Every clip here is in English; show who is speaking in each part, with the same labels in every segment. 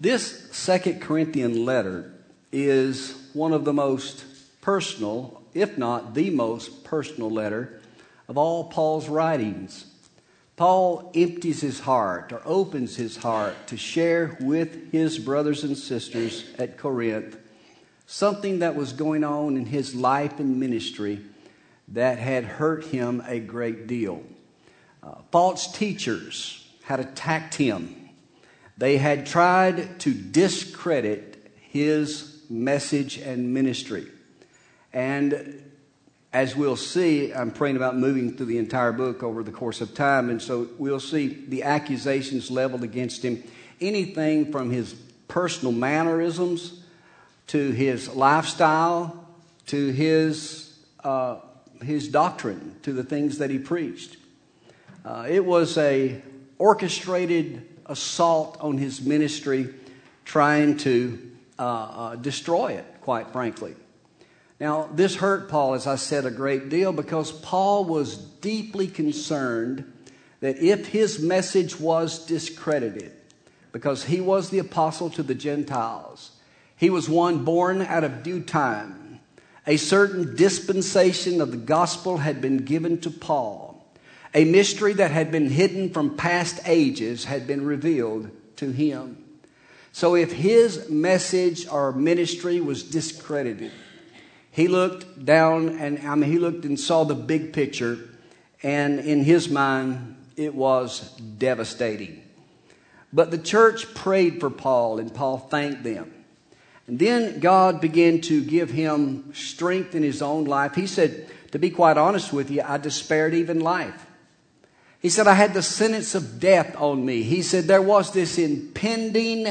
Speaker 1: This 2 Corinthian letter is one of the most personal, if not the most personal letter of all Paul's writings. Paul empties his heart or opens his heart to share with his brothers and sisters at Corinth something that was going on in his life and ministry that had hurt him a great deal. False teachers had attacked him. They had tried to discredit his message and ministry. And as we'll see, I'm praying about moving through the entire book over the course of time, and so we'll see the accusations leveled against him. Anything from his personal mannerisms to his lifestyle to his doctrine, to the things that he preached. It was a orchestrated assault on his ministry, trying to destroy it, quite frankly. Now, this hurt Paul, as I said, a great deal, because Paul was deeply concerned that if his message was discredited, because he was the apostle to the Gentiles, he was one born out of due time. A certain dispensation of the gospel had been given to Paul. A mystery that had been hidden from past ages had been revealed to him. So if his message or ministry was discredited, he looked down he looked and saw the big picture, and in his mind, it was devastating. But the church prayed for Paul, and Paul thanked them. And then God began to give him strength in his own life. He said, to be quite honest with you, I despaired even life. He said, I had the sentence of death on me. He said, there was this impending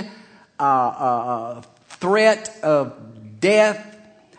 Speaker 1: threat of death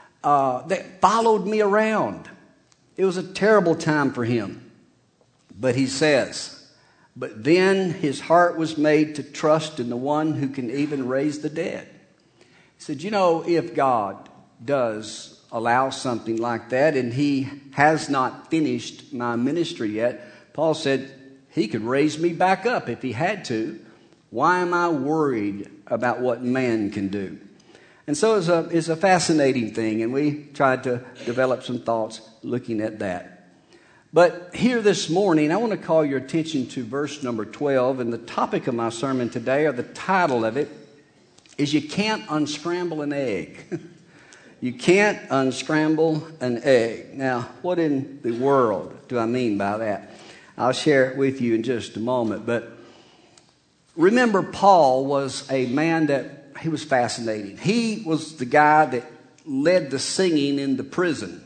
Speaker 1: that followed me around. It was a terrible time for him. But he says, but then his heart was made to trust in the one who can even raise the dead. He said, if God does allow something like that, and he has not finished my ministry yet, Paul said he could raise me back up if he had to. Why am I worried about what man can do? And so it's a fascinating thing, and we tried to develop some thoughts looking at that. But here this morning, I want to call your attention to verse number 12, and the topic of my sermon today, or the title of it, is You Can't Unscramble an Egg. You can't unscramble an egg. Now, what in the world do I mean by that? I'll share it with you in just a moment. But remember, Paul was a man that he was fascinating. He was the guy that led the singing in the prison.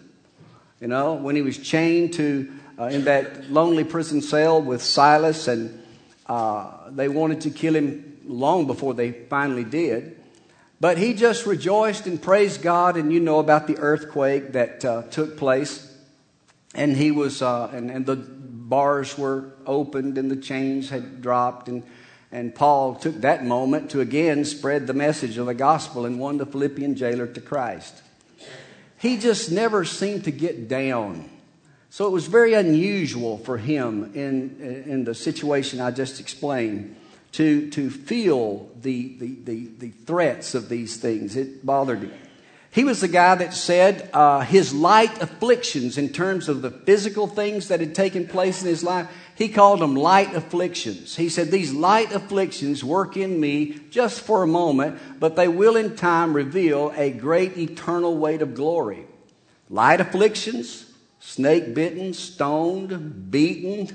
Speaker 1: When he was chained to in that lonely prison cell with Silas, and they wanted to kill him long before they finally did. But he just rejoiced and praised God, and you know about the earthquake that took place. And he was, and the bars were opened and the chains had dropped. And Paul took that moment to again spread the message of the gospel and won the Philippian jailer to Christ. He just never seemed to get down. So it was very unusual for him in the situation I just explained to feel the threats of these things. It bothered him. He was the guy that said his light afflictions, in terms of the physical things that had taken place in his life, he called them light afflictions. He said, these light afflictions work in me just for a moment, but they will in time reveal a great eternal weight of glory. Light afflictions, snake bitten, stoned, beaten,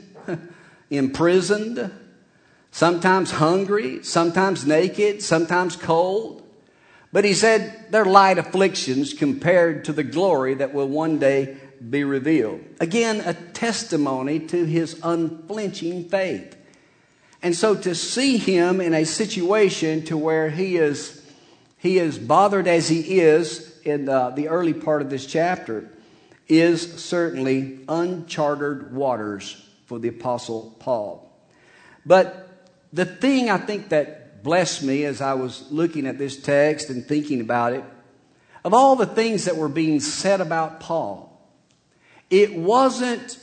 Speaker 1: imprisoned, sometimes hungry, sometimes naked, sometimes cold. But he said they're light afflictions compared to the glory that will one day be revealed. Again, a testimony to his unflinching faith. And so to see him in a situation to where he is bothered as he is in the early part of this chapter is certainly uncharted waters for the Apostle Paul. But the thing I think that blessed me as I was looking at this text and thinking about it, of all the things that were being said about Paul, he wasn't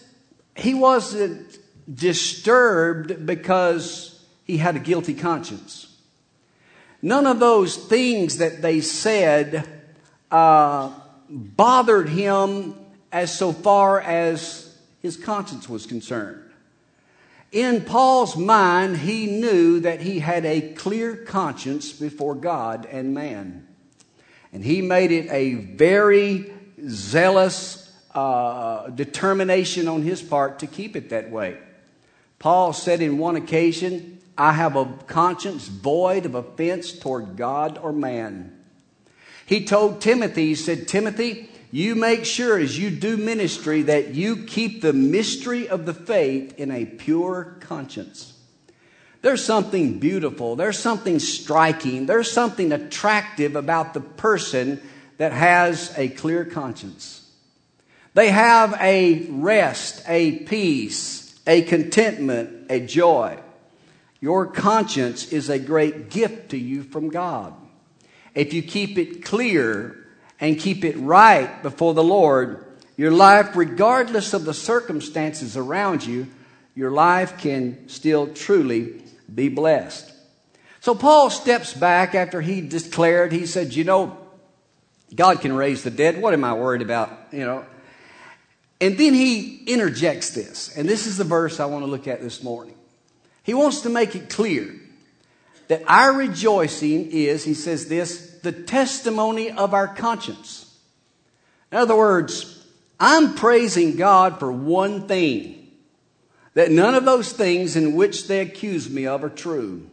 Speaker 1: disturbed because he had a guilty conscience. None of those things that they said bothered him as so far as his conscience was concerned. In Paul's mind, he knew that he had a clear conscience before God and man. And he made it a very zealous determination on his part to keep it that way. Paul said in one occasion, I have a conscience void of offense toward God or man. He told Timothy, he said, Timothy, you make sure as you do ministry that you keep the mystery of the faith in a pure conscience. There's something beautiful, there's something striking, there's something attractive about the person that has a clear conscience. They have a rest, a peace, a contentment, a joy. Your conscience is a great gift to you from God. If you keep it clear and keep it right before the Lord, your life, regardless of the circumstances around you, your life can still truly be blessed. So Paul steps back after he declared, he said, God can raise the dead. What am I worried about? And then he interjects this. And this is the verse I want to look at this morning. He wants to make it clear that our rejoicing is, he says this, the testimony of our conscience. In other words, I'm praising God for one thing, that none of those things in which they accuse me of are true.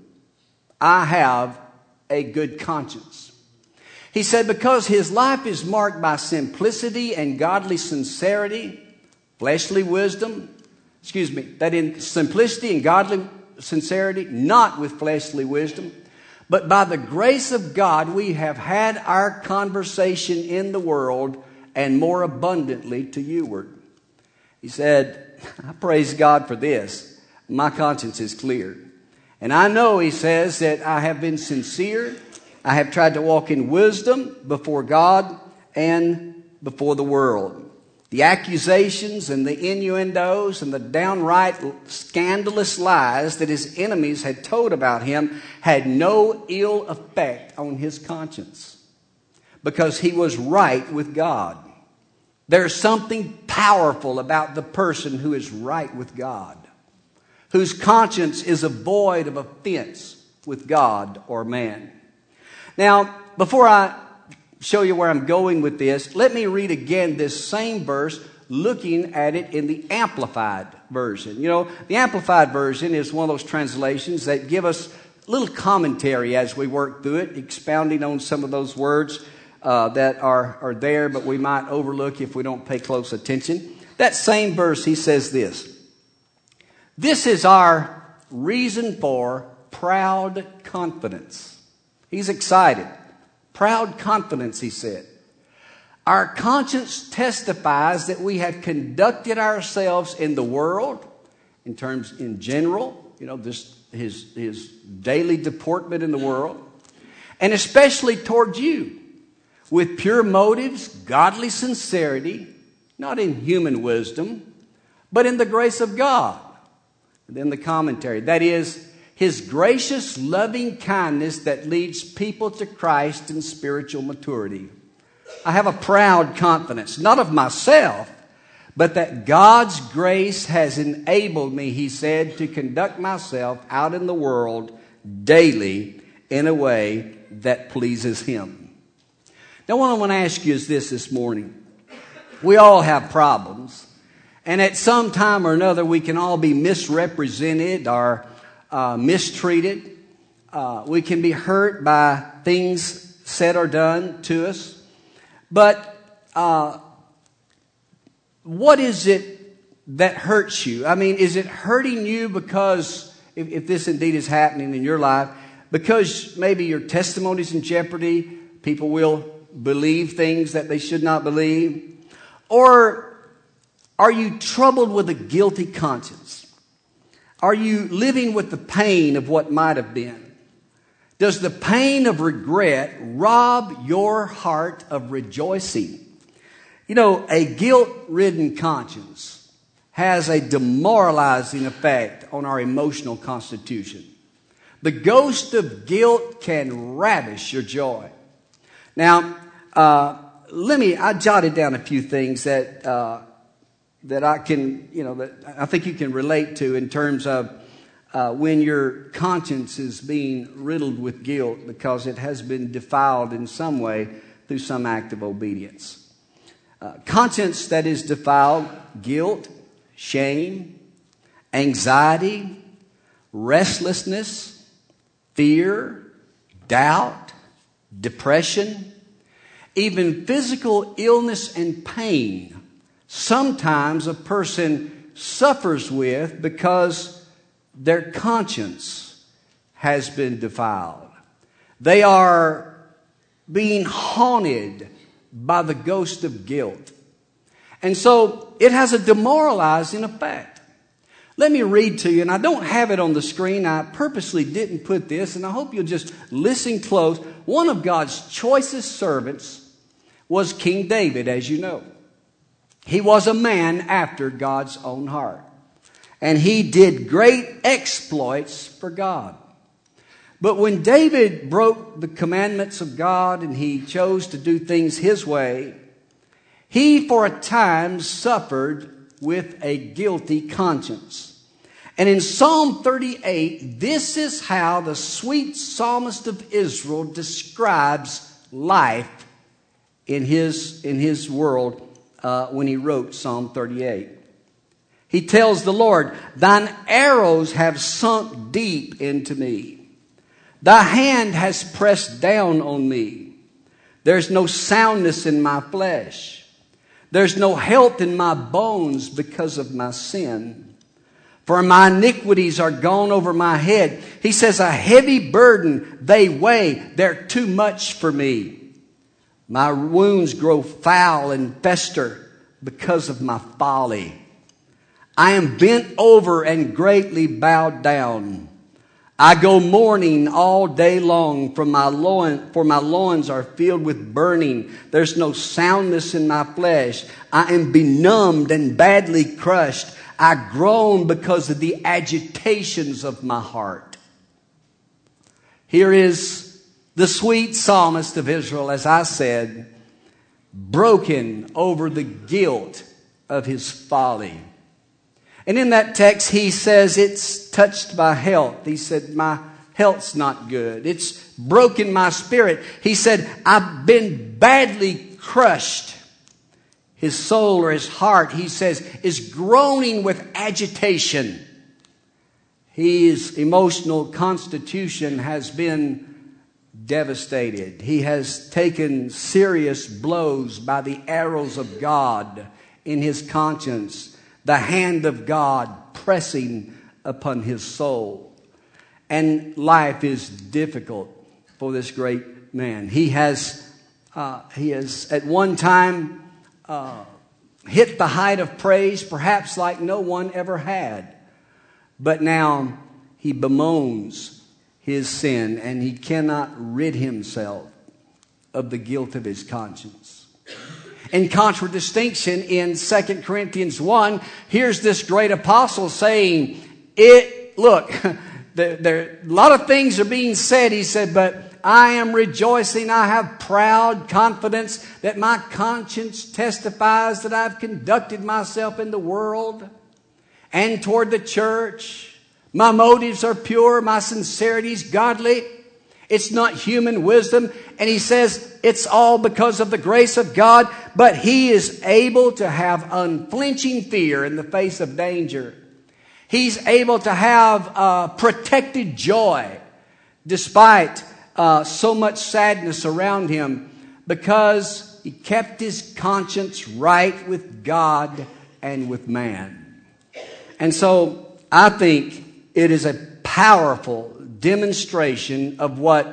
Speaker 1: I have a good conscience. He said because his life is marked by simplicity and godly sincerity, fleshly wisdom, that in simplicity and godly sincerity, not with fleshly wisdom, but by the grace of God, we have had our conversation in the world and more abundantly to youward. He said, I praise God for this. My conscience is clear. And I know, he says, that I have been sincere. I have tried to walk in wisdom before God and before the world. The accusations and the innuendos and the downright scandalous lies that his enemies had told about him had no ill effect on his conscience because he was right with God. There's something powerful about the person who is right with God, whose conscience is void of offense with God or man. Now, before I show you where I'm going with this, let me read again this same verse, looking at it in the Amplified Version. The Amplified Version is one of those translations that give us a little commentary as we work through it, expounding on some of those words that are there, but we might overlook if we don't pay close attention. That same verse, he says this. This is our reason for proud confidence. He's excited. Proud confidence, he said. Our conscience testifies that we have conducted ourselves in the world, in general, his daily deportment in the world, and especially toward you, with pure motives, godly sincerity, not in human wisdom, but in the grace of God. And then the commentary, that is, his gracious, loving kindness that leads people to Christ in spiritual maturity. I have a proud confidence, not of myself, but that God's grace has enabled me, he said, to conduct myself out in the world daily in a way that pleases him. Now, what I want to ask you is this morning. We all have problems, and at some time or another, we can all be misrepresented or mistreated. We can be hurt by things said or done to us. But what is it that hurts you? I mean, is it hurting you because, if this indeed is happening in your life, because maybe your testimony's in jeopardy, people will believe things that they should not believe? Or are you troubled with a guilty conscience? Are you living with the pain of what might have been? Does the pain of regret rob your heart of rejoicing? A guilt-ridden conscience has a demoralizing effect on our emotional constitution. The ghost of guilt can ravish your joy. Now, I jotted down a few things that I can, that I think you can relate to in terms of when your conscience is being riddled with guilt because it has been defiled in some way through some act of obedience. Conscience that is defiled, guilt, shame, anxiety, restlessness, fear, doubt, depression, even physical illness and pain. Sometimes a person suffers with because their conscience has been defiled. They are being haunted by the ghost of guilt. And so it has a demoralizing effect. Let me read to you, and I don't have it on the screen. I purposely didn't put this, and I hope you'll just listen close. One of God's choicest servants was King David, as you know. He was a man after God's own heart. And he did great exploits for God. But when David broke the commandments of God and he chose to do things his way, he for a time suffered with a guilty conscience. And in Psalm 38, this is how the sweet psalmist of Israel describes life in his world when he wrote Psalm 38. He tells the Lord, "Thine arrows have sunk deep into me. Thy hand has pressed down on me. There's no soundness in my flesh. There's no health in my bones because of my sin. For my iniquities are gone over my head." He says, "A heavy burden they weigh. They're too much for me. My wounds grow foul and fester because of my folly. I am bent over and greatly bowed down. I go mourning all day long, for my loins are filled with burning. There's no soundness in my flesh. I am benumbed and badly crushed. I groan because of the agitations of my heart." Here is the sweet psalmist of Israel, as I said, broken over the guilt of his folly. And in that text, he says it's touched my health. He said, my health's not good. It's broken my spirit. He said, I've been badly crushed. His soul or his heart, he says, is groaning with agitation. His emotional constitution has been devastated. He has taken serious blows by the arrows of God in his conscience. The hand of God pressing upon his soul. And life is difficult for this great man. He has at one time hit the height of praise, perhaps like no one ever had. But now he bemoans his sin and he cannot rid himself of the guilt of his conscience. In contradistinction, in 2 Corinthians 1, here's this great apostle saying, look, a lot of things are being said. He said, but I am rejoicing. I have proud confidence that my conscience testifies that I've conducted myself in the world and toward the church. My motives are pure. My sincerity is godly. It's not human wisdom. And he says it's all because of the grace of God. But he is able to have unflinching fear in the face of danger. He's able to have protected joy despite so much sadness around him, because he kept his conscience right with God and with man. And so I think it is a powerful demonstration of what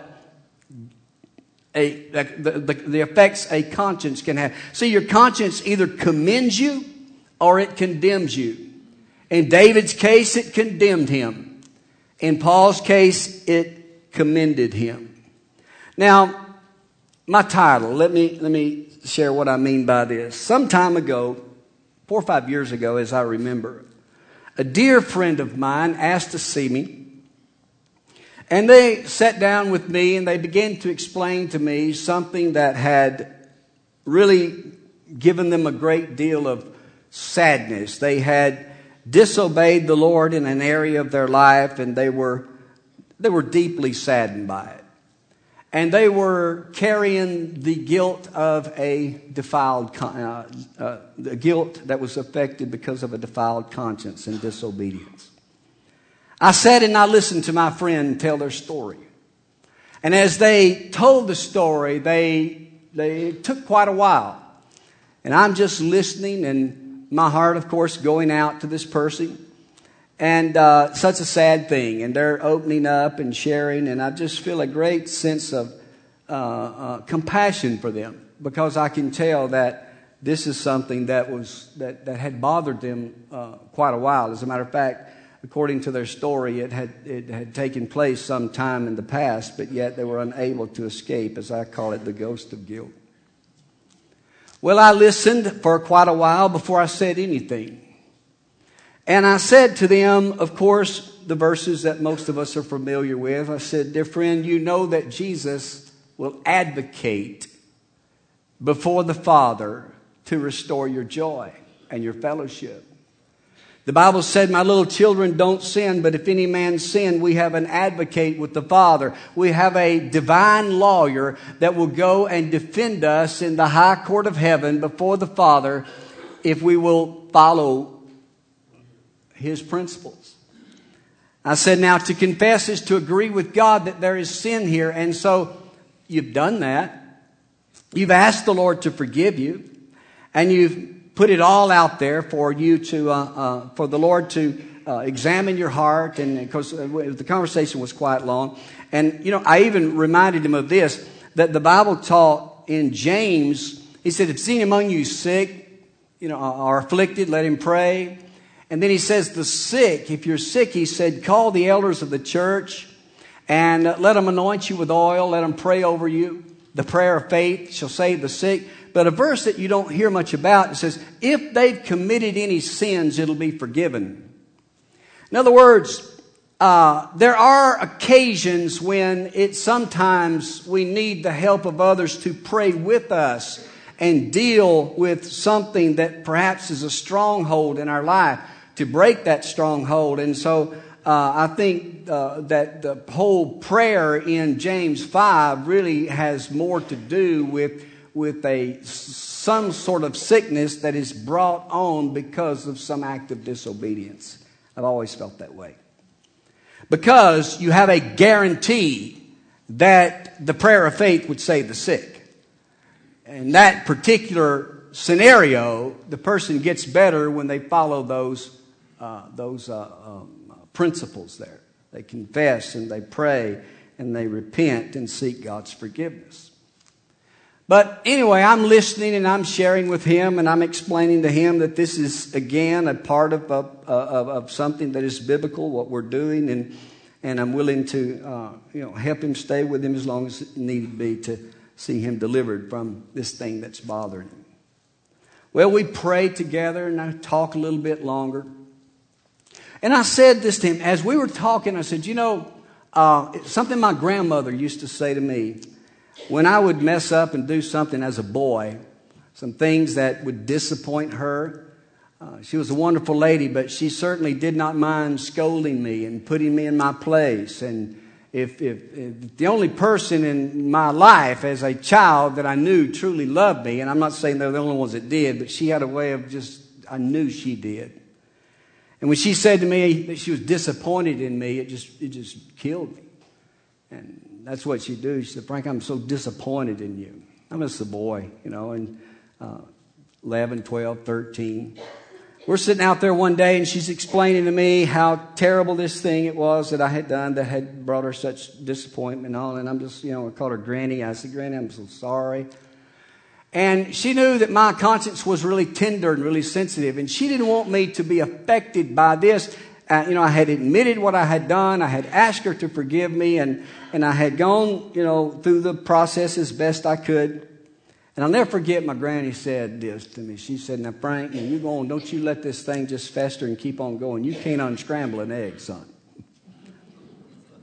Speaker 1: the effects a conscience can have. See, your conscience either commends you or it condemns you. In David's case, it condemned him. In Paul's case, it commended him. Now, my title, let me share what I mean by this. Some time ago, 4 or 5 years ago, as I remember, a dear friend of mine asked to see me. And they sat down with me and they began to explain to me something that had really given them a great deal of sadness. They had disobeyed the Lord in an area of their life, and they were deeply saddened by it. And they were carrying the guilt of a the guilt that was affected because of a defiled conscience and disobedience. I sat and I listened to my friend tell their story. And as they told the story, they took quite a while. And I'm just listening, and my heart, of course, going out to this person. And such a sad thing. And they're opening up and sharing, and I just feel a great sense of compassion for them, because I can tell that this is something that had bothered them quite a while. As a matter of fact, according to their story, it had taken place some time in the past, but yet they were unable to escape, as I call it, the ghost of guilt. Well, I listened for quite a while before I said anything. And I said to them, of course, the verses that most of us are familiar with. I said, dear friend, you know that Jesus will advocate before the Father to restore your joy and your fellowship. The Bible said, my little children, don't sin, but if any man sin, we have an advocate with the Father. We have a divine lawyer that will go and defend us in the high court of heaven before the Father if we will follow His principles. I said, now to confess is to agree with God that there is sin here. And so you've done that. You've asked the Lord to forgive you. And you've put it all out there for you to, for the Lord to examine your heart. And because the conversation was quite long. And, I even reminded him of this, that the Bible taught in James, he said, if any among you sick, are afflicted, let him pray. And then he says the sick, if you're sick, he said, call the elders of the church and let them anoint you with oil. Let them pray over you. The prayer of faith shall save the sick. But a verse that you don't hear much about, it says, if they've committed any sins, it'll be forgiven. In other words, there are occasions when sometimes we need the help of others to pray with us and deal with something that perhaps is a stronghold in our life, to break that stronghold. And so I think that the whole prayer in James 5 really has more to do with some sort of sickness that is brought on because of some act of disobedience. I've always felt that way. Because you have a guarantee that the prayer of faith would save the sick. In that particular scenario, the person gets better when they follow those principles there. They confess and they pray and they repent and seek God's forgiveness. But anyway, I'm listening and I'm sharing with him and I'm explaining to him that this is, again, a part of something that is biblical, what we're doing, and I'm willing to help him, stay with him as long as it needed be to see him delivered from this thing that's bothering him. Well, we prayed together and I talked a little bit longer. And I said this to him as we were talking. I said, something my grandmother used to say to me when I would mess up and do something as a boy, some things that would disappoint her. She was a wonderful lady, but she certainly did not mind scolding me and putting me in my place. And if the only person in my life as a child that I knew truly loved me, and I'm not saying they're the only ones that did, but she had a way of I knew she did. And when she said to me that she was disappointed in me, it just killed me. And that's what she'd do. She said, Frank, I'm so disappointed in you. I'm just a boy, and 11, 12, 13. We're sitting out there one day and she's explaining to me how terrible this thing it was that I had done that had brought her such disappointment and all. And I'm just, I called her Granny. I said, Granny, I'm so sorry. And she knew that my conscience was really tender and really sensitive. And she didn't want me to be affected by this. I had admitted what I had done. I had asked her to forgive me. And I had gone, through the process as best I could. And I'll never forget my granny said this to me. She said, now, Frank, don't you let this thing just fester and keep on going. You can't unscramble an egg, son.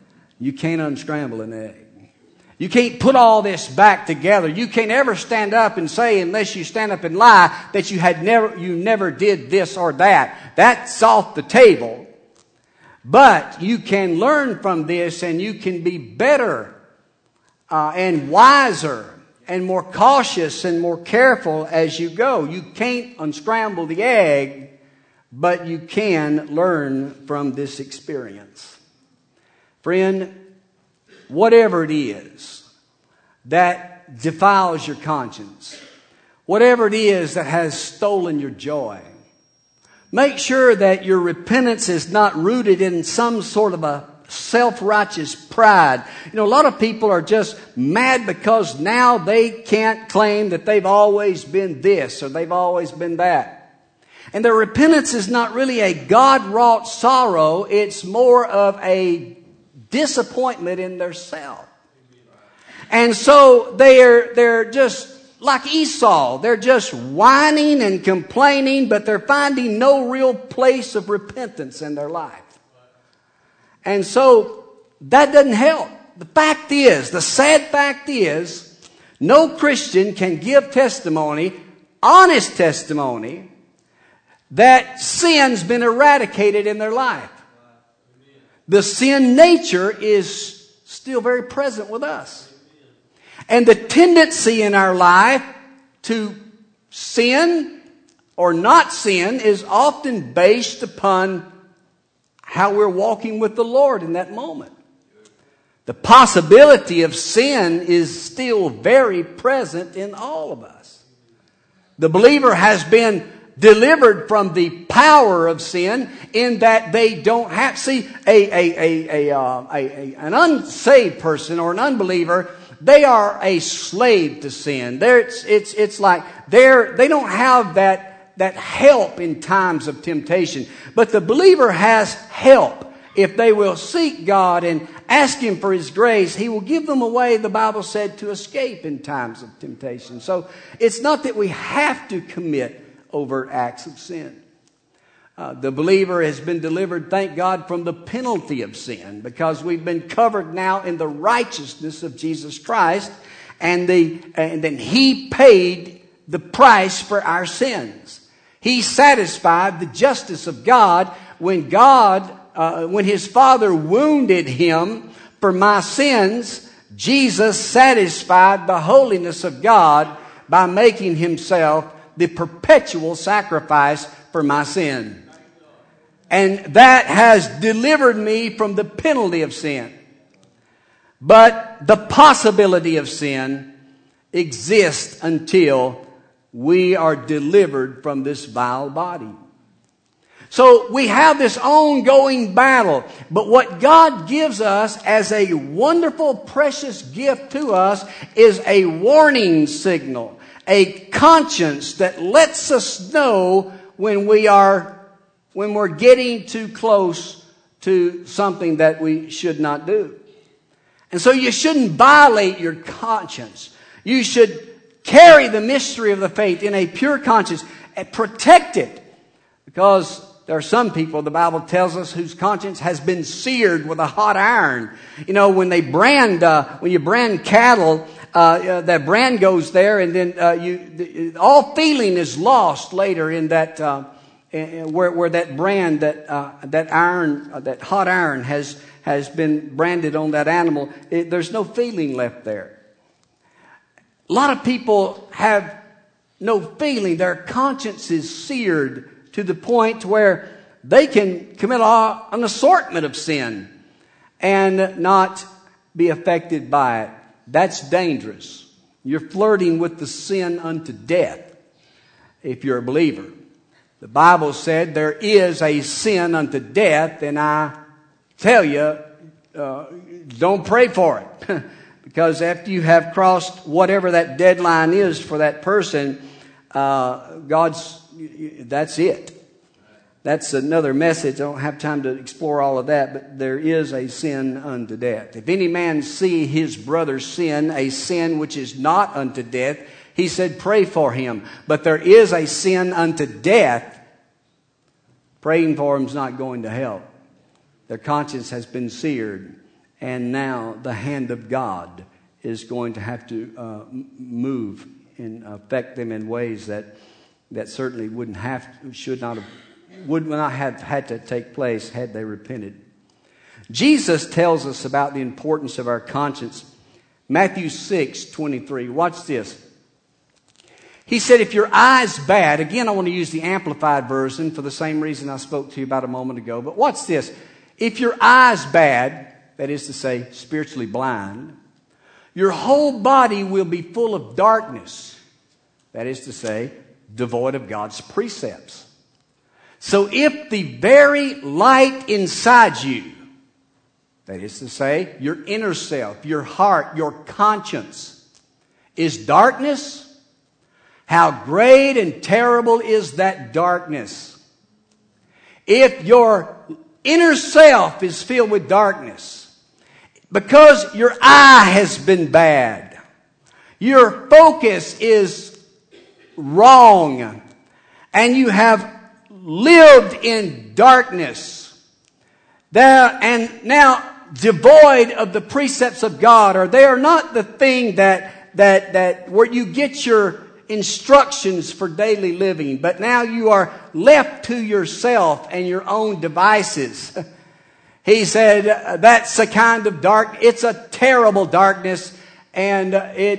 Speaker 1: you can't unscramble an egg. You can't put all this back together. You can't ever stand up and say, unless you stand up and lie, that you never did this or that. That's off the table. But you can learn from this, and you can be better and wiser and more cautious and more careful as you go. You can't unscramble the egg, but you can learn from this experience. Friend, whatever it is that defiles your conscience, whatever it is that has stolen your joy, make sure that your repentance is not rooted in some sort of a self-righteous pride. You know, a lot of people are just mad because now they can't claim that they've always been this or they've always been that. And their repentance is not really a God-wrought sorrow. It's more of a disappointment in their self. And so they're just like Esau. They're just whining and complaining, but they're finding no real place of repentance in their life. And so that doesn't help. The sad fact is, no Christian can give testimony, honest testimony, that sin's been eradicated in their life. The sin nature is still very present with us. And the tendency in our life to sin or not sin is often based upon how we're walking with the Lord in that moment. The possibility of sin is still very present in all of us. The believer has been delivered from the power of sin in that they don't have... See, an unsaved person or an unbeliever, they are a slave to sin. It's like they don't have that help in times of temptation. But the believer has help. If they will seek God and ask Him for His grace, He will give them a way, the Bible said, to escape in times of temptation. So it's not that we have to commit overt acts of sin. The believer has been delivered, thank God, from the penalty of sin, because we've been covered now in the righteousness of Jesus Christ, and then He paid the price for our sins. He satisfied the justice of God when His Father wounded Him for my sins. Jesus satisfied the holiness of God by making Himself the perpetual sacrifice for my sin. And that has delivered me from the penalty of sin. But the possibility of sin exists until we are delivered from this vile body. So we have this ongoing battle. But what God gives us as a wonderful, precious gift to us is a warning signal. A conscience that lets us know when we're getting too close to something that we should not do. And so you shouldn't violate your conscience. You should carry the mystery of the faith in a pure conscience and protect it. Because there are some people, the Bible tells us, whose conscience has been seared with a hot iron. You know, when you brand cattle, that brand goes there, and then all feeling is lost later in that where that brand, that iron, that hot iron has been branded on that animal. There's no feeling left there. A lot of people have no feeling. Their conscience is seared to the point where they can commit an assortment of sin and not be affected by it. That's dangerous. You're flirting with the sin unto death if you're a believer. The Bible said there is a sin unto death, and I tell you, don't pray for it. Because after you have crossed whatever that deadline is for that person, that's it. That's another message. I don't have time to explore all of that, but there is a sin unto death. If any man see his brother sin, a sin which is not unto death, he said, pray for him. But there is a sin unto death. Praying for him is not going to help. Their conscience has been seared, And now the hand of God is going to have to move and affect them in ways that certainly would not have had to take place had they repented. Jesus tells us about the importance of our conscience. Matthew 6:23. Watch this. He said, if your eye's bad, again, I want to use the Amplified Version for the same reason I spoke to you about a moment ago. But watch this. If your eye's bad, that is to say, spiritually blind, your whole body will be full of darkness. That is to say, devoid of God's precepts. So if the very light inside you, that is to say, your inner self, your heart, your conscience, is darkness, how great and terrible is that darkness. If your inner self is filled with darkness, because your eye has been bad, your focus is wrong, and you have lived in darkness, and now devoid of the precepts of God, or they are not the thing that where you get your instructions for daily living, but now you are left to yourself and your own devices. He said that's a kind of dark. It's a terrible darkness, and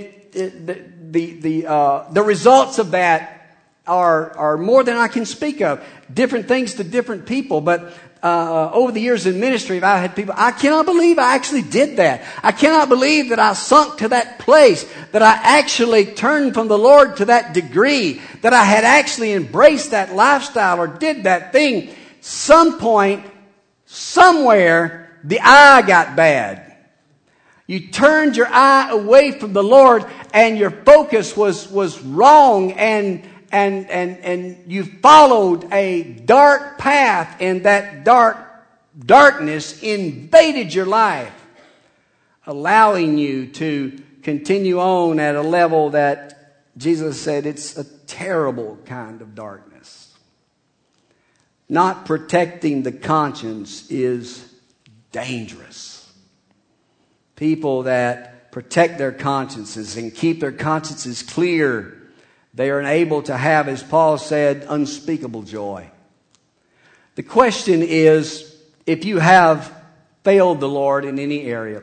Speaker 1: the results of that are more than I can speak of. Different things to different people, but over the years in ministry, I've had people, I cannot believe I actually did that. I cannot believe that I sunk to that place, that I actually turned from the Lord to that degree, that I had actually embraced that lifestyle or did that thing. Some point, somewhere, the eye got bad. You turned your eye away from the Lord, and your focus was wrong, and you followed a dark path, and that darkness invaded your life, allowing you to continue on at a level that Jesus said it's a terrible kind of darkness. Not protecting the conscience is dangerous. People that protect their consciences and keep their consciences clear, they are able to have, as Paul said, unspeakable joy. The question is, if you have failed the Lord in any area,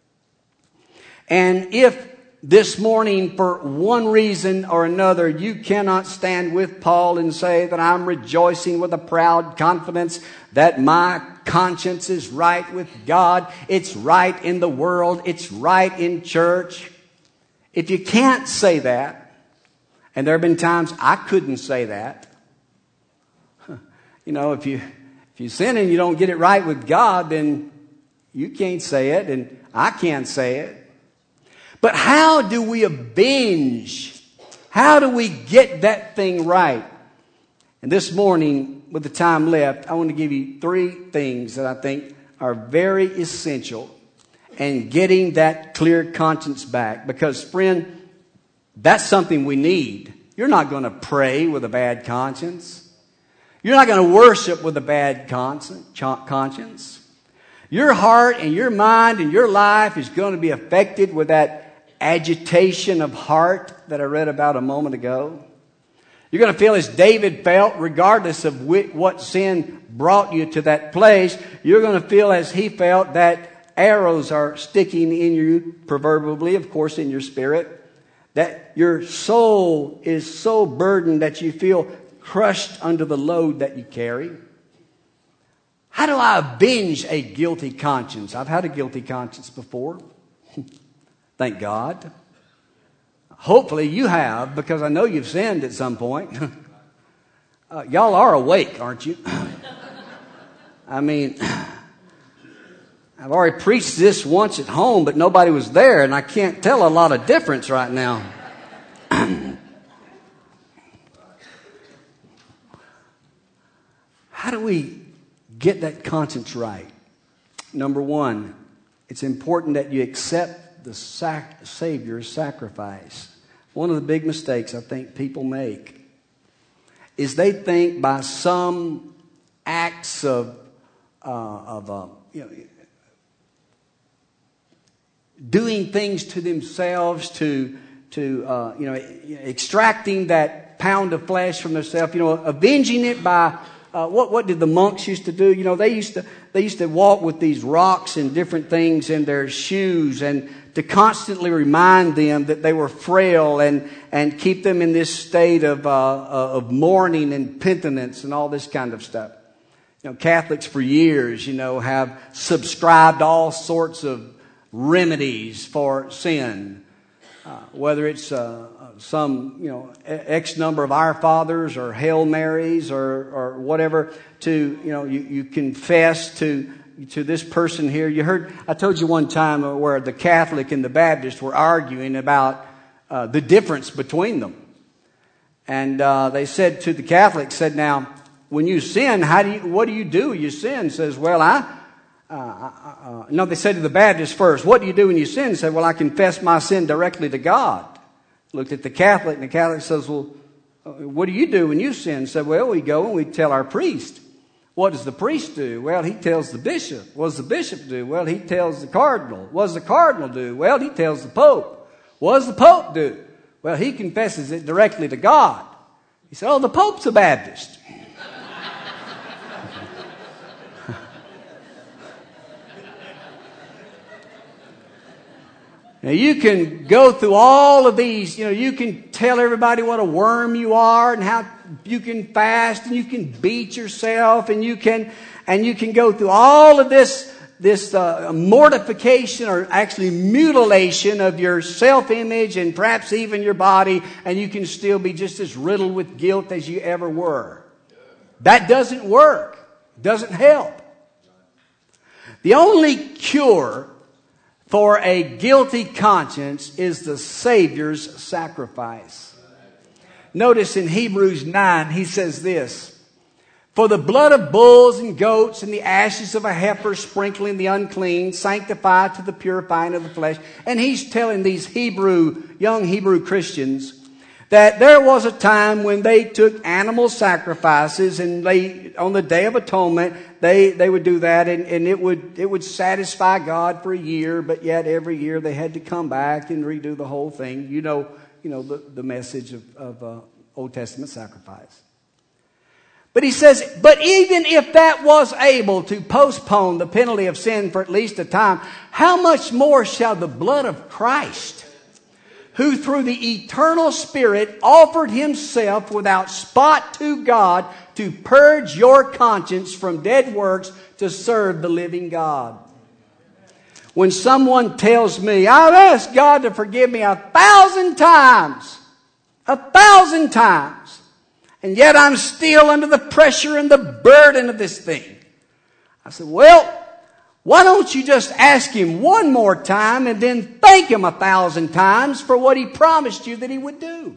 Speaker 1: and if this morning, for one reason or another, you cannot stand with Paul and say that I'm rejoicing with a proud confidence that my conscience is right with God, it's right in the world, it's right in church. If you can't say that, and there have been times I couldn't say that. You know, if you sin and you don't get it right with God, then you can't say it, and I can't say it. But how do we avenge? How do we get that thing right? And this morning, with the time left, I want to give you 3 things that I think are very essential in getting that clear conscience back. Because, friend, that's something we need. You're not going to pray with a bad conscience. You're not going to worship with a bad conscience. Your heart and your mind and your life is going to be affected with that agitation of heart that I read about a moment ago. You're going to feel as David felt, regardless of what sin brought you to that place. You're going to feel as he felt, that arrows are sticking in you, proverbially, of course, in your spirit. That your soul is so burdened that you feel crushed under the load that you carry. How do I avenge a guilty conscience? I've had a guilty conscience before. Thank God. Hopefully you have, because I know you've sinned at some point. Y'all are awake, aren't you? I mean, I've already preached this once at home, but nobody was there, and I can't tell a lot of difference right now. How do we get that conscience right? Number 1, it's important that you accept the Savior's sacrifice. One of the big mistakes I think people make is they think by some acts of doing things to themselves to extracting that pound of flesh from themselves, avenging it by what did the monks used to do? They used to walk with these rocks and different things in their shoes, and to constantly remind them that they were frail and keep them in this state of mourning and penitence and all this kind of stuff. Catholics for years, have subscribed all sorts of remedies for sin, whether it's some X number of Our Fathers or Hail Marys or whatever. You confess to this person here. You heard, I told you one time where the Catholic and the Baptist were arguing about the difference between them. And they said to the Catholic, now, when you sin, what do you do? You sin. Says, well, no, they said to the Baptist first, what do you do when you sin? Said, well, I confess my sin directly to God. Looked at the Catholic, and the Catholic says, well, what do you do when you sin? Said, well, we go and we tell our priest. What does the priest do? Well, he tells the bishop. What does the bishop do? Well, he tells the cardinal. What does the cardinal do? Well, he tells the pope. What does the pope do? Well, he confesses it directly to God. He said, oh, the pope's a Baptist. Now, you can go through all of these, you can tell everybody what a worm you are and how you can fast and you can beat yourself and you can go through all of this mortification or actually mutilation of your self-image and perhaps even your body, and you can still be just as riddled with guilt as you ever were. That doesn't work. Doesn't help. The only cure for a guilty conscience is the Savior's sacrifice. Notice in Hebrews 9, he says this, for the blood of bulls and goats and the ashes of a heifer sprinkling the unclean sanctify to the purifying of the flesh. And he's telling these young Hebrew Christians that there was a time when they took animal sacrifices, and on the Day of Atonement, they would do that, and it would satisfy God for a year, but yet every year they had to come back and redo the whole thing. The message of Old Testament sacrifice. But he says, but even if that was able to postpone the penalty of sin for at least a time, how much more shall the blood of Christ, who through the eternal Spirit offered himself without spot to God to purge your conscience from dead works to serve the living God. When someone tells me, I've asked God to forgive me 1,000 times, and yet I'm still under the pressure and the burden of this thing. I said, well, why don't you just ask him one more time and then thank him 1,000 times for what he promised you that he would do?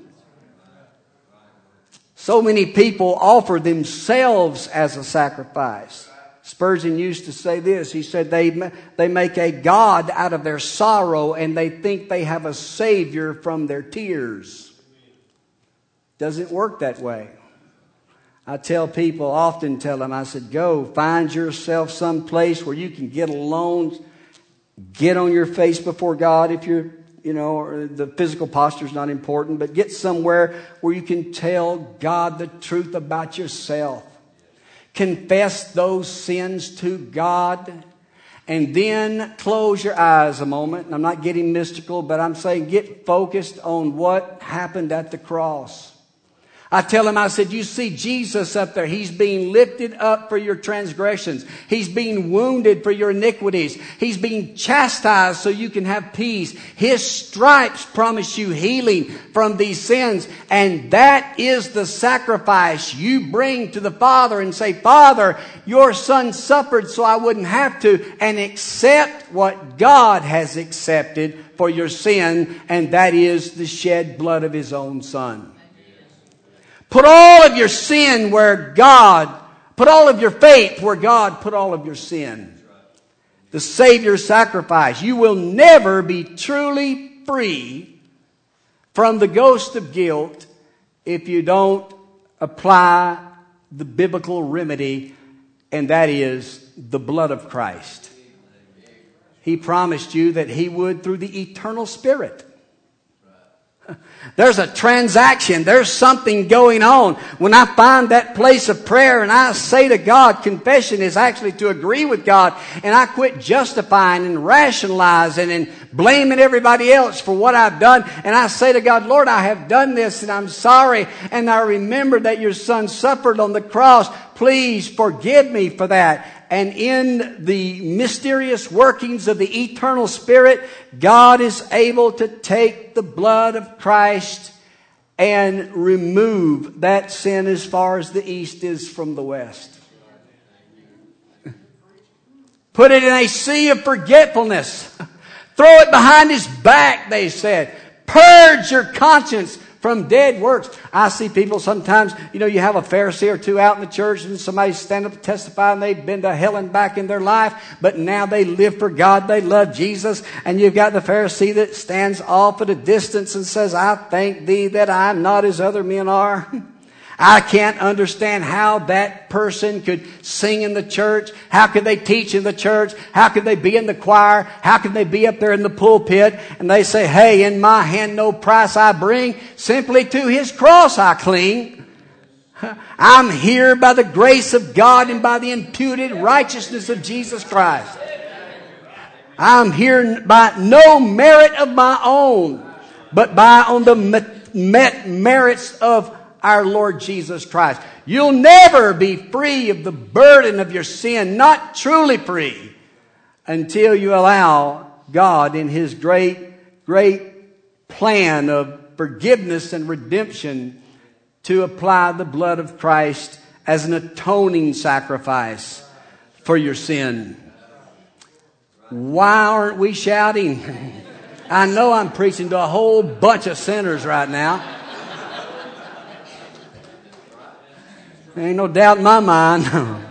Speaker 1: So many people offer themselves as a sacrifice. Spurgeon used to say this. He said they make a God out of their sorrow and they think they have a Savior from their tears. Doesn't work that way. I often tell them, I said, go find yourself some place where you can get alone, get on your face before God if you're, or the physical posture is not important, but get somewhere where you can tell God the truth about yourself. Confess those sins to God, and then close your eyes a moment. And I'm not getting mystical, but I'm saying get focused on what happened at the cross. I tell him, I said, you see Jesus up there. He's being lifted up for your transgressions. He's being wounded for your iniquities. He's being chastised so you can have peace. His stripes promise you healing from these sins. And that is the sacrifice you bring to the Father and say, Father, your Son suffered so I wouldn't have to, and accept what God has accepted for your sin, and that is the shed blood of His own Son. Put all of your sin where God, put all of your faith where God put all of your sin. The Savior's sacrifice. You will never be truly free from the ghost of guilt if you don't apply the biblical remedy, and that is the blood of Christ. He promised you that He would through the eternal Spirit. There's a transaction. There's something going on. When I find that place of prayer and I say to God, confession is actually to agree with God, and I quit justifying and rationalizing and blaming everybody else for what I've done, and I say to God, Lord, I have done this and I'm sorry, and I remember that your Son suffered on the cross. Please forgive me for that. And in the mysterious workings of the eternal Spirit, God is able to take the blood of Christ and remove that sin as far as the east is from the west. Put it in a sea of forgetfulness. Throw it behind His back, they said. Purge your conscience from dead works. I see people sometimes, you have a Pharisee or two out in the church and somebody stand up and testify and they've been to hell and back in their life, but now they live for God. They love Jesus. And you've got the Pharisee that stands off at a distance and says, I thank Thee that I'm not as other men are. I can't understand how that person could sing in the church. How could they teach in the church? How could they be in the choir? How could they be up there in the pulpit? And they say, hey, in my hand no price I bring, simply to His cross I cling. I'm here by the grace of God and by the imputed righteousness of Jesus Christ. I'm here by no merit of my own, but by on the merits of our Lord Jesus Christ. You'll never be free of the burden of your sin, not truly free, until you allow God in His great, great plan of forgiveness and redemption to apply the blood of Christ as an atoning sacrifice for your sin. Why aren't we shouting? I know I'm preaching to a whole bunch of sinners right now. There ain't no doubt in my mind.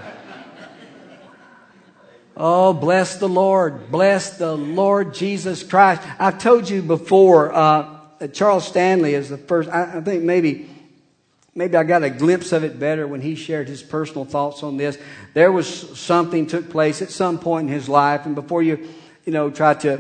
Speaker 1: Oh, bless the Lord. Bless the Lord Jesus Christ. I've told you before, Charles Stanley is the first. I think maybe I got a glimpse of it better when he shared his personal thoughts on this. There was something took place at some point in his life, and before you try to,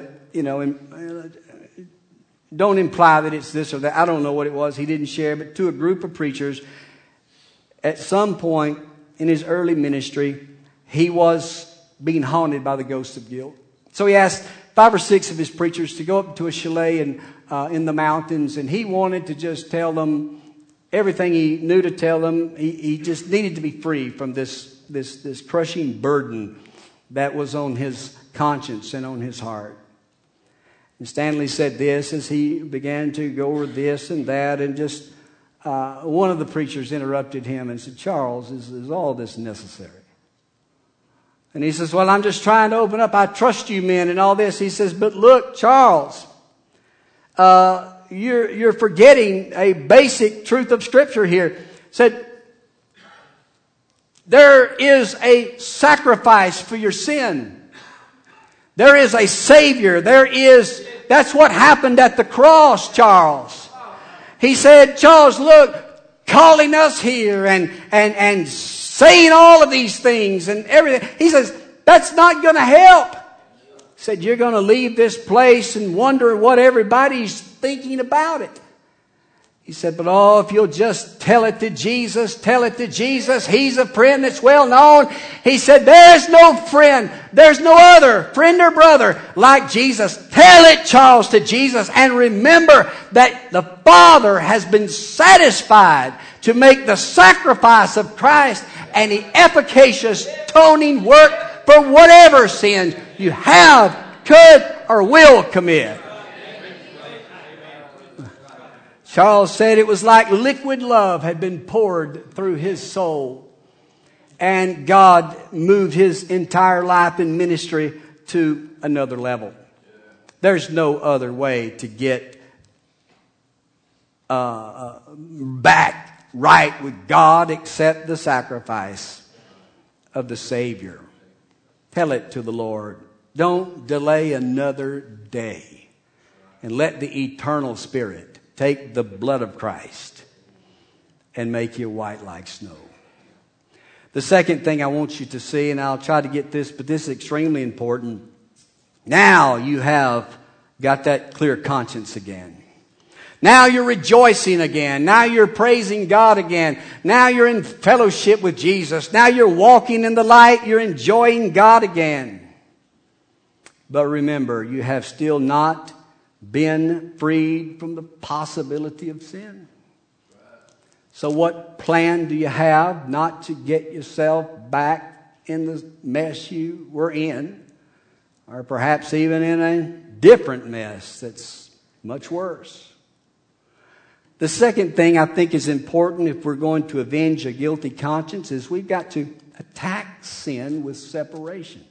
Speaker 1: don't imply that it's this or that. I don't know what it was. He didn't share, but to a group of preachers, at some point in his early ministry, he was being haunted by the ghost of guilt. So he asked 5 or 6 of his preachers to go up to a chalet in the mountains, and he wanted to just tell them everything he knew to tell them. He just needed to be free from this crushing burden that was on his conscience and on his heart. And Stanley said this as he began to go over this and that, and just one of the preachers interrupted him and said, Charles, is all this necessary? And he says, well, I'm just trying to open up. I trust you men and all this. He says, but look, Charles, you're forgetting a basic truth of Scripture here. Said, there is a sacrifice for your sin. There is a Savior. That's what happened at the cross, Charles. He said, Charles, look, calling us here and saying all of these things and everything. He says, that's not going to help. He said, you're going to leave this place and wonder what everybody's thinking about it. He said, but if you'll just tell it to Jesus, He's a friend that's well known. He said, there's no friend, there's no other friend or brother like Jesus. Tell it, Charles, to Jesus, and remember that the Father has been satisfied to make the sacrifice of Christ and the efficacious atoning work for whatever sins you have, could, or will commit. Charles said it was like liquid love had been poured through his soul. And God moved his entire life and ministry to another level. There's no other way to get back right with God except the sacrifice of the Savior. Tell it to the Lord. Don't delay another day. And let the eternal Spirit take the blood of Christ and make you white like snow. The second thing I want you to see, and I'll try to get this, but this is extremely important. Now you have got that clear conscience again. Now you're rejoicing again. Now you're praising God again. Now you're in fellowship with Jesus. Now you're walking in the light. You're enjoying God again. But remember, you have still not been freed from the possibility of sin. So what plan do you have not to get yourself back in the mess you were in? Or perhaps even in a different mess that's much worse. The second thing I think is important if we're going to avenge a guilty conscience is we've got to attack sin with separation.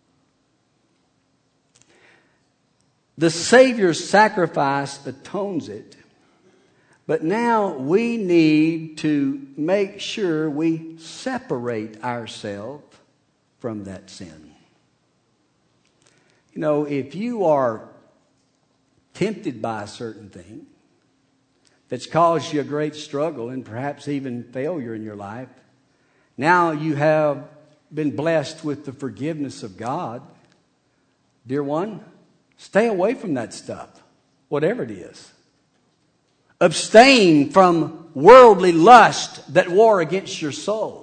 Speaker 1: The Savior's sacrifice atones it, but now we need to make sure we separate ourselves from that sin. You know, if you are tempted by a certain thing that's caused you a great struggle and perhaps even failure in your life, now you have been blessed with the forgiveness of God. Dear one, stay away from that stuff, whatever it is. Abstain from worldly lust that war against your soul.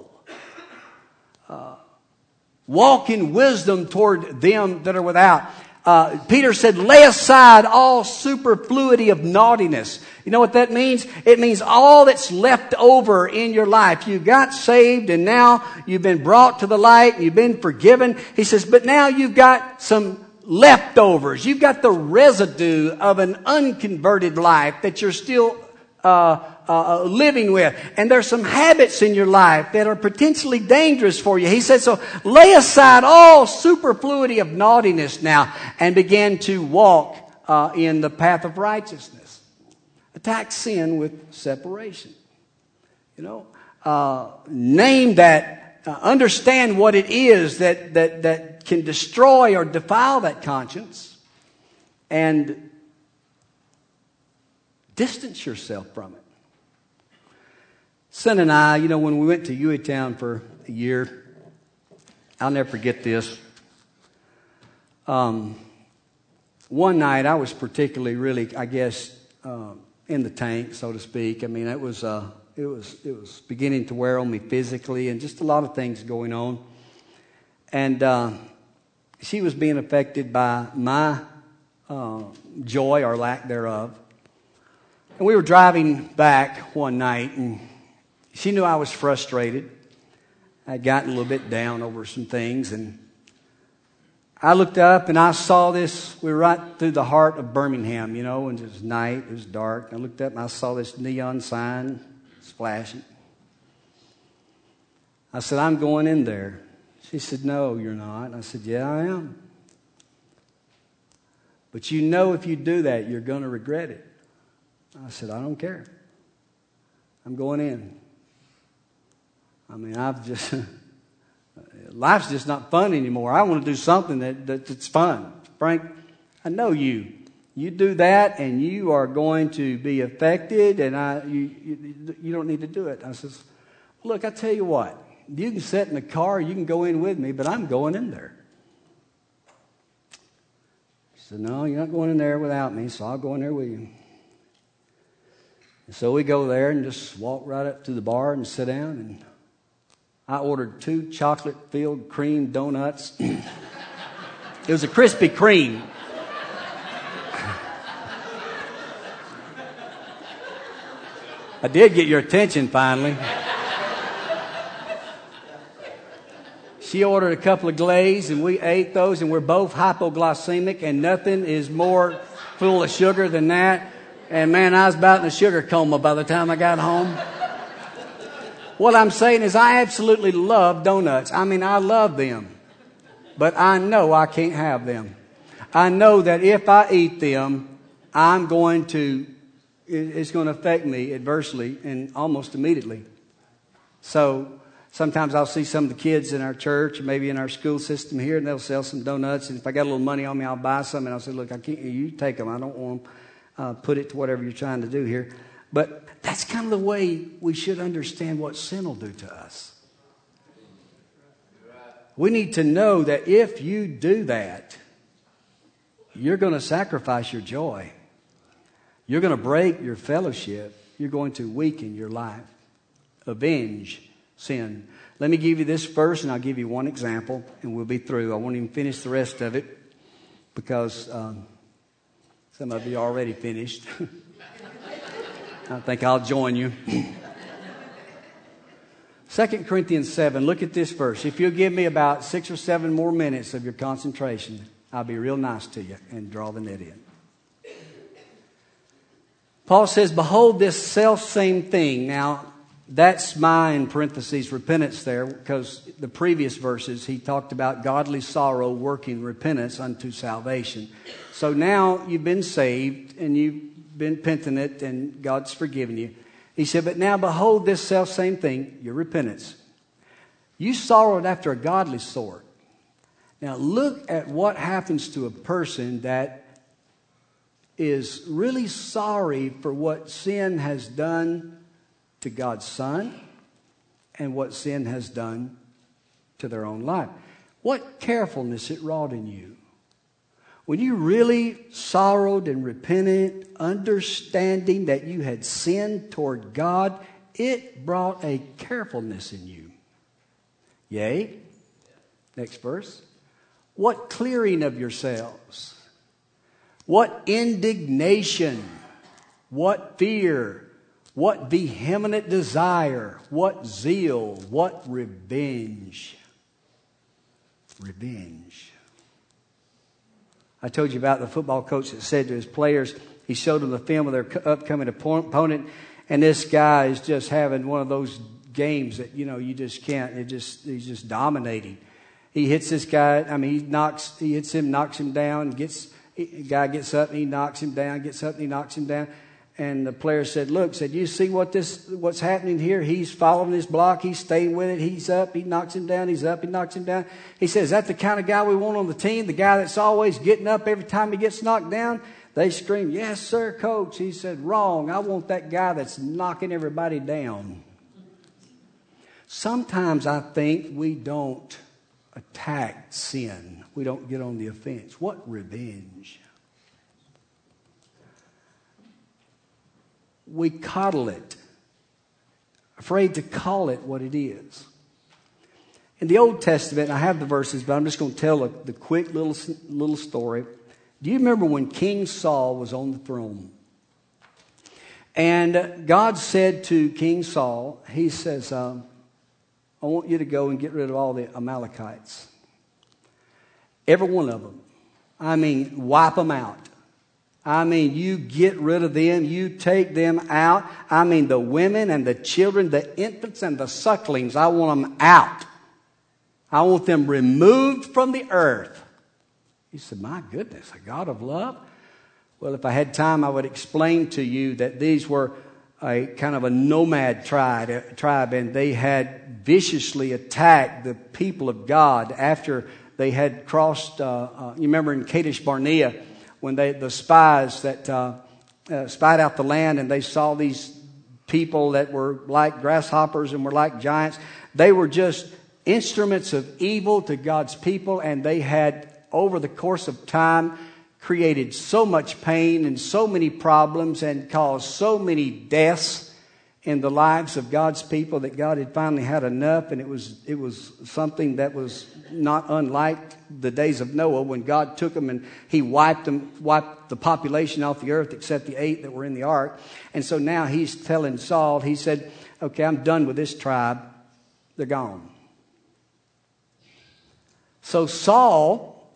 Speaker 1: Walk in wisdom toward them that are without. Peter said, lay aside all superfluity of naughtiness. You know what that means? It means all that's left over in your life. You got saved and now you've been brought to the light and you've been forgiven. He says, but now you've got some leftovers. You've got the residue of an unconverted life that you're still living with. And there's some habits in your life that are potentially dangerous for you. He said, so lay aside all superfluity of naughtiness now and begin to walk in the path of righteousness. Attack sin with separation. You know, name that, understand what it is that can destroy or defile that conscience, and distance yourself from it. Son and I, you know, when we went to Hueytown for a year, I'll never forget this. One night I was particularly really, I guess, in the tank, so to speak. I mean, it was beginning to wear on me physically and just a lot of things going on. And she was being affected by my joy or lack thereof. And we were driving back one night, and she knew I was frustrated. I'd gotten a little bit down over some things, and I looked up and I saw this. We were right through the heart of Birmingham, you know, and it was night, it was dark. I looked up and I saw this neon sign flashing. I said, I'm going in there. She said, no, you're not. And I said, yeah, I am. But you know if you do that, you're going to regret it. I said, I don't care. I'm going in. I mean, life's just not fun anymore. I want to do something that's fun. Frank, I know you. You do that and you are going to be affected, and you don't need to do it. I says, look, I tell you what. You can sit in the car, you can go in with me, but I'm going in there. She said, no, you're not going in there without me, so I'll go in there with you. And so we go there and just walk right up to the bar and sit down. And I ordered 2 chocolate-filled cream donuts. It was a Krispy Kreme. I did get your attention finally. She ordered a couple of Glaze, and we ate those, and we're both hypoglycemic, and nothing is more full of sugar than that. And man, I was about in a sugar coma by the time I got home. What I'm saying is I absolutely love donuts. I mean, I love them. But I know I can't have them. I know that if I eat them, it's going to affect me adversely and almost immediately. So sometimes I'll see some of the kids in our church, or maybe in our school system here, and they'll sell some donuts. And if I got a little money on me, I'll buy some. And I'll say, look, I can't. You take them. I don't want them. Put it to whatever you're trying to do here. But that's kind of the way we should understand what sin will do to us. We need to know that if you do that, you're going to sacrifice your joy. You're going to break your fellowship. You're going to weaken your life. Avenge sin. Let me give you this verse, and I'll give you one example, and we'll be through. I won't even finish the rest of it because some of you already finished. I think I'll join you. 2 Corinthians 7, look at this verse. If you'll give me about 6 or 7 more minutes of your concentration, I'll be real nice to you and draw the net in. Paul says, behold this self-same thing. Now, that's my, in parentheses, repentance there, because the previous verses, he talked about godly sorrow working repentance unto salvation. So now you've been saved, and you've been penitent, and God's forgiven you. He said, but now behold this self-same thing, your repentance. You sorrowed after a godly sort. Now look at what happens to a person that is really sorry for what sin has done to God's Son and what sin has done to their own life. What carefulness it wrought in you. When you really sorrowed and repented, understanding that you had sinned toward God, it brought a carefulness in you. Yea, next verse. What clearing of yourselves, what indignation, what fear, what vehement desire, what zeal, what revenge. Revenge. I told you about the football coach that said to his players, he showed them the film of their upcoming opponent, and this guy is just having one of those games that, you just can't, he's just dominating. He hits this guy, he hits him, knocks him down, the guy gets up and he knocks him down, gets up and he knocks him down. And the player said, you see what's happening here? He's following his block. He's staying with it. He's up. He knocks him down. He's up. He knocks him down. He says, is that the kind of guy we want on the team? The guy that's always getting up every time he gets knocked down? They scream, yes, sir, coach. He said, wrong. I want that guy that's knocking everybody down. Sometimes I think we don't attack sin. We don't get on the offense. What revenge? We coddle it, afraid to call it what it is. In the Old Testament, I have the verses, but I'm just going to tell the quick little story. Do you remember when King Saul was on the throne? And God said to King Saul, he says, I want you to go and get rid of all the Amalekites. Every one of them. Wipe them out. You get rid of them. You take them out. The women and the children, the infants and the sucklings, I want them out. I want them removed from the earth. He said, my goodness, a God of love? Well, if I had time, I would explain to you that these were a kind of a nomad tribe, and they had viciously attacked the people of God after they had crossed, you remember in Kadesh Barnea, when the spies that spied out the land and they saw these people that were like grasshoppers and were like giants. They were just instruments of evil to God's people, and they had, over the course of time, created so much pain and so many problems and caused so many deaths in the lives of God's people that God had finally had enough. And it was something that was not unlike the days of Noah, when God took them and he wiped the population off the earth except the 8 that were in the ark. And so now he's telling Saul, he said, okay, I'm done with this tribe. They're gone. So Saul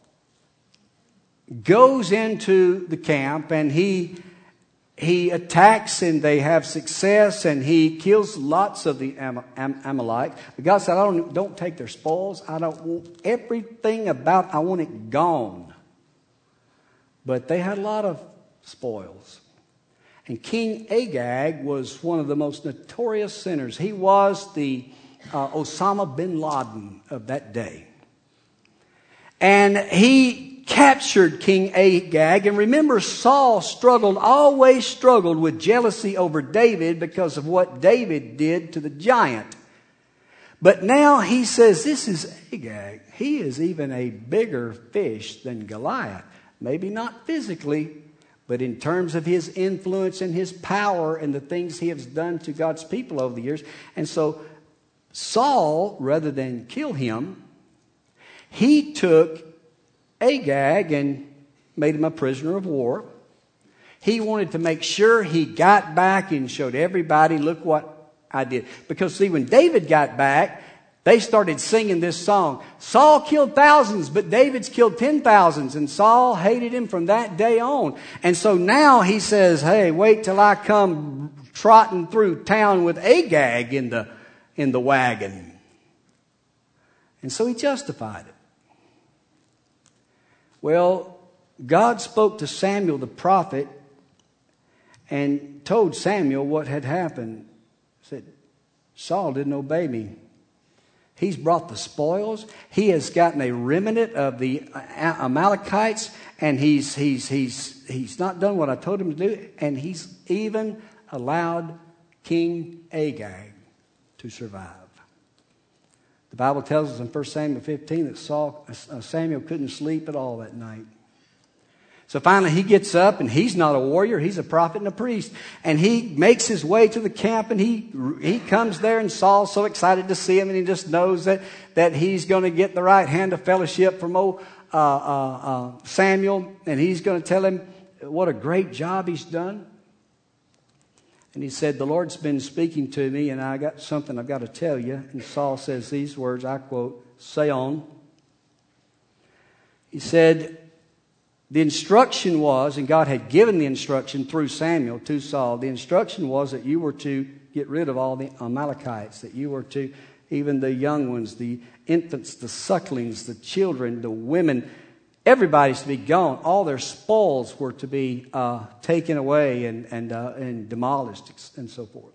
Speaker 1: goes into the camp and he attacks, and they have success, and he kills lots of the Amalek. But God said, don't take their spoils. I don't want everything about, I want it gone. But they had a lot of spoils. And King Agag was one of the most notorious sinners. He was the Osama bin Laden of that day. And he captured King Agag. And remember, Saul always struggled with jealousy over David because of what David did to the giant. But now he says, this is Agag. He is even a bigger fish than Goliath. Maybe not physically, but in terms of his influence and his power and the things he has done to God's people over the years. And so Saul, rather than kill him, he took Agag and made him a prisoner of war. He wanted to make sure he got back and showed everybody, look what I did. Because see, when David got back, they started singing this song. Saul killed thousands, but David's killed 10,000s. And Saul hated him from that day on. And so now he says, hey, wait till I come trotting through town with Agag in the wagon. And so he justified it. Well, God spoke to Samuel the prophet and told Samuel what had happened. He said, Saul didn't obey me. He's brought the spoils. He has gotten a remnant of the Amalekites, and he's not done what I told him to do, and he's even allowed King Agag to survive. The Bible tells us in 1 Samuel 15 that Samuel couldn't sleep at all that night. So finally he gets up, and he's not a warrior, he's a prophet and a priest. And he makes his way to the camp, and he comes there, and Saul's so excited to see him, and he just knows that he's going to get the right hand of fellowship from Samuel, and he's going to tell him what a great job he's done. And he said, the Lord's been speaking to me, and I got something I've got to tell you. And Saul says these words, I quote, say on. He said, the instruction was, and God had given the instruction through Samuel to Saul, the instruction was that you were to get rid of all the Amalekites, that you were to, even the young ones, the infants, the sucklings, the children, the women, everybody's to be gone. All their spoils were to be taken away and demolished and so forth.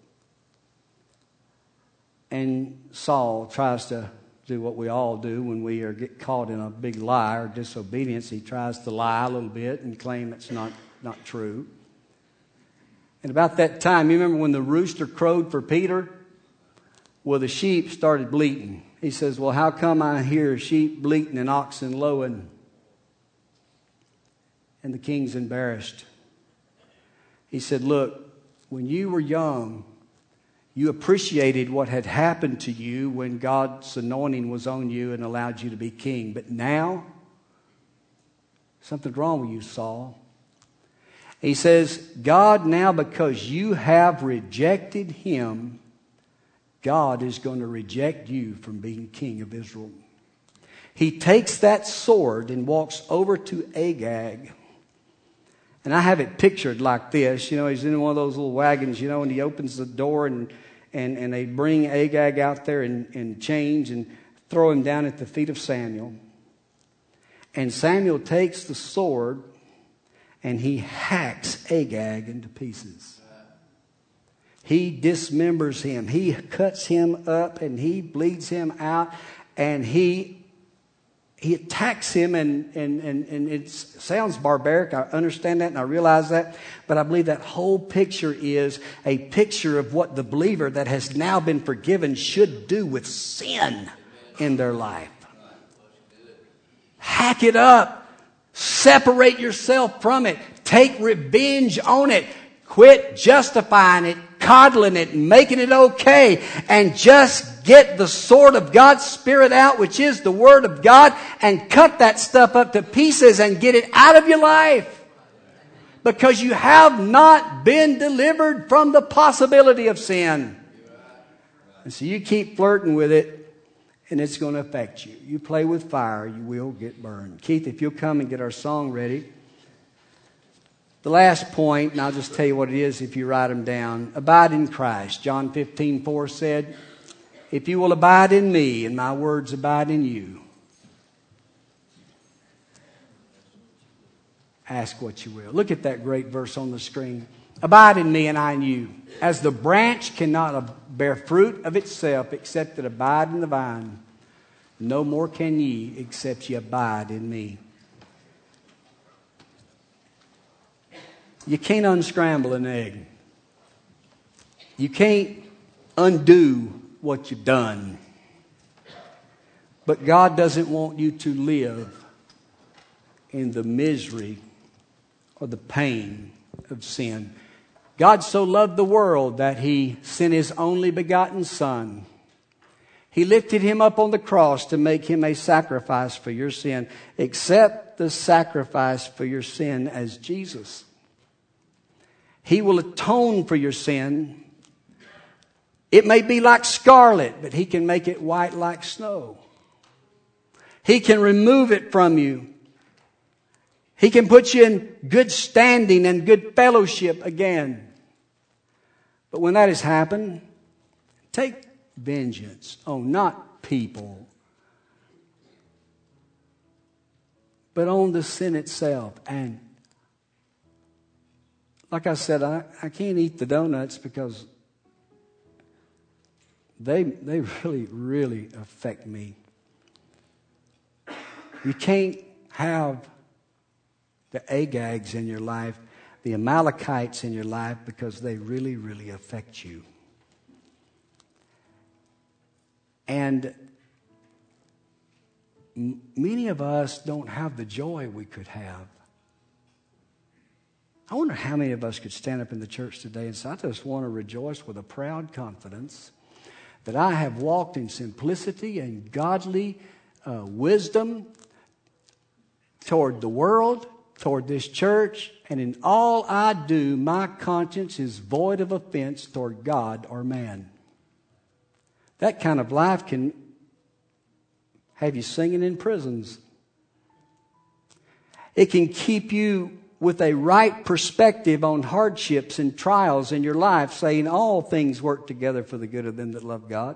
Speaker 1: And Saul tries to do what we all do when we get caught in a big lie or disobedience. He tries to lie a little bit and claim it's not true. And about that time, you remember when the rooster crowed for Peter? Well, the sheep started bleating. He says, well, how come I hear sheep bleating and oxen lowing? And the king's embarrassed. He said, look, when you were young, you appreciated what had happened to you when God's anointing was on you and allowed you to be king. But now, something's wrong with you, Saul. He says, God, now because you have rejected him, God is going to reject you from being king of Israel. He takes that sword and walks over to Agag. And I have it pictured like this. You know, he's in one of those little wagons, you know, and he opens the door and they bring Agag out there in chains and throw him down at the feet of Samuel. And Samuel takes the sword and he hacks Agag into pieces. He dismembers him. He cuts him up and he bleeds him out, and he attacks him, and it sounds barbaric. I understand that and I realize that. But I believe that whole picture is a picture of what the believer that has now been forgiven should do with sin in their life. Hack it up. Separate yourself from it. Take revenge on it. Quit justifying it, coddling it, and making it okay. And just get the sword of God's Spirit out, which is the Word of God, and cut that stuff up to pieces and get it out of your life. Because you have not been delivered from the possibility of sin. And so you keep flirting with it, and it's going to affect you. You play with fire, you will get burned. Keith, if you'll come and get our song ready. The last point, and I'll just tell you what it is if you write them down. Abide in Christ. John 15:4 said, if you will abide in me and my words abide in you, ask what you will. Look at that great verse on the screen. Abide in me and I in you. As the branch cannot bear fruit of itself except it abide in the vine, no more can ye except ye abide in me. You can't unscramble an egg. You can't undo what you've done. But God doesn't want you to live in the misery or the pain of sin. God so loved the world that He sent His only begotten Son. He lifted Him up on the cross to make Him a sacrifice for your sin. Accept the sacrifice for your sin as Jesus. He will atone for your sin. It may be like scarlet, but He can make it white like snow. He can remove it from you. He can put you in good standing and good fellowship again. But when that has happened, take vengeance on not people, but on the sin itself. And like I said, I can't eat the donuts because they really, really affect me. You can't have the Agags in your life, the Amalekites in your life, because they really, really affect you. And many of us don't have the joy we could have. I wonder how many of us could stand up in the church today and say, I just want to rejoice with a proud confidence that I have walked in simplicity and godly wisdom toward the world, toward this church, and in all I do, my conscience is void of offense toward God or man. That kind of life can have you singing in prisons. It can keep you with a right perspective on hardships and trials in your life, saying all things work together for the good of them that love God.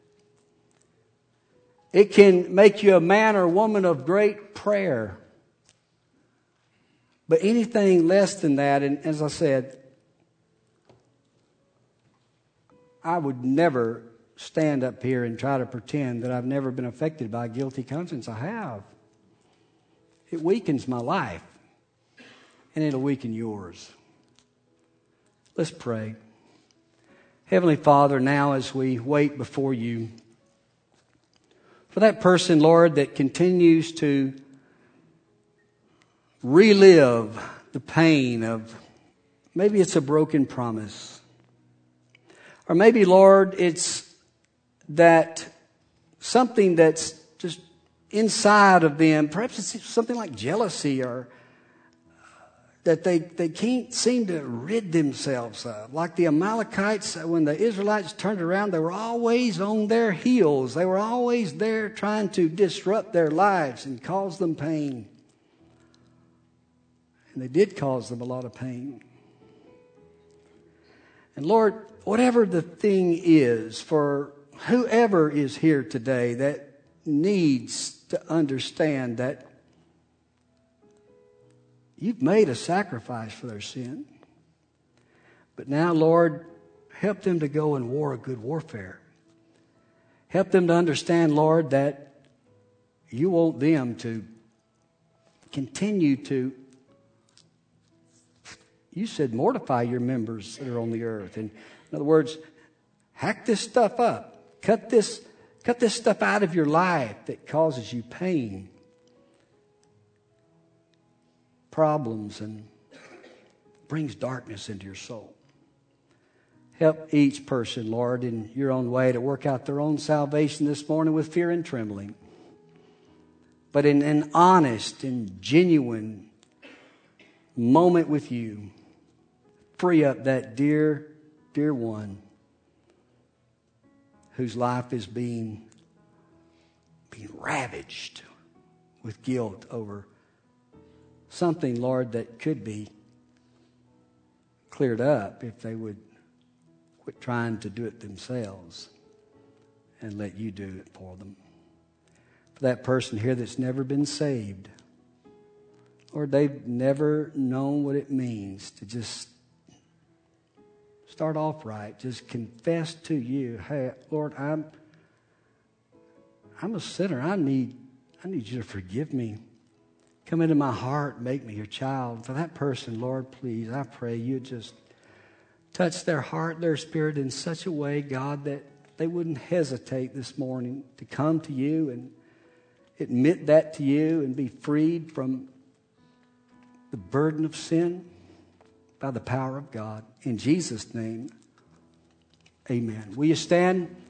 Speaker 1: It can make you a man or woman of great prayer. But anything less than that, and as I said, I would never stand up here and try to pretend that I've never been affected by a guilty conscience. I have. It weakens my life, and it'll weaken yours. Let's pray. Heavenly Father, now as we wait before you, for that person, Lord, that continues to relive the pain of, maybe it's a broken promise. Or maybe, Lord, it's that something that's just inside of them. Perhaps it's something like jealousy, or that they can't seem to rid themselves of. Like the Amalekites, when the Israelites turned around, they were always on their heels. They were always there trying to disrupt their lives and cause them pain. And they did cause them a lot of pain. And Lord, whatever the thing is, for whoever is here today that needs to understand that you've made a sacrifice for their sin. But now, Lord, help them to go and war a good warfare. Help them to understand, Lord, that you want them to continue to, you said, mortify your members that are on the earth. And in other words, hack this stuff up. Cut this stuff out of your life that causes you pain, problems, and brings darkness into your soul. Help each person, Lord, in your own way to work out their own salvation this morning with fear and trembling. But in an honest and genuine moment with you, free up that dear, dear one whose life is being ravaged with guilt over something, Lord, that could be cleared up if they would quit trying to do it themselves and let you do it for them. For that person here that's never been saved, or they've never known what it means to just start off right. Just confess to you, hey, Lord, I'm a sinner. I need you to forgive me. Come into my heart, make me your child. For that person, Lord, please, I pray you just touch their heart, their spirit in such a way, God, that they wouldn't hesitate this morning to come to you and admit that to you and be freed from the burden of sin by the power of God. In Jesus' name, amen. Will you stand?